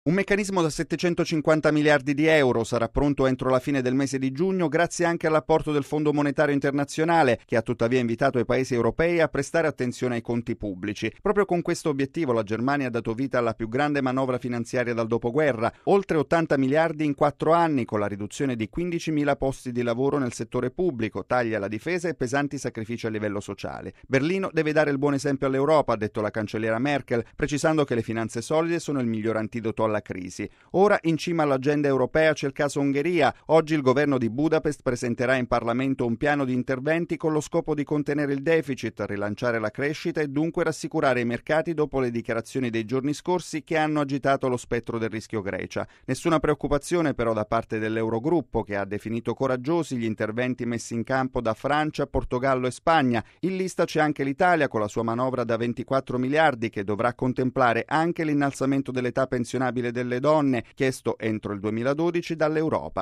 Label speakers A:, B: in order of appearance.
A: Un meccanismo da 750 miliardi di euro sarà pronto entro la fine del mese di giugno grazie anche all'apporto del Fondo Monetario Internazionale, che ha tuttavia invitato i paesi europei a prestare attenzione ai conti pubblici. Proprio con questo obiettivo la Germania ha dato vita alla più grande manovra finanziaria dal dopoguerra, oltre 80 miliardi in 4 anni, con la riduzione di 15.000 posti di lavoro nel settore pubblico, tagli alla difesa e pesanti sacrifici a livello sociale. Berlino deve dare il buon esempio all'Europa, ha detto la cancelliera Merkel, precisando che le finanze solide sono il miglior antidoto alla crisi. Ora in cima all'agenda europea c'è il caso Ungheria. Oggi il governo di Budapest presenterà in Parlamento un piano di interventi con lo scopo di contenere il deficit, rilanciare la crescita e dunque rassicurare i mercati dopo le dichiarazioni dei giorni scorsi che hanno agitato lo spettro del rischio Grecia. Nessuna preoccupazione però da parte dell'Eurogruppo, che ha definito coraggiosi gli interventi messi in campo da Francia, Portogallo e Spagna. In lista c'è anche l'Italia con la sua manovra da 24 miliardi che dovrà contemplare anche l'innalzamento dell'età pensionabile delle donne, chiesto entro il 2012 dall'Europa.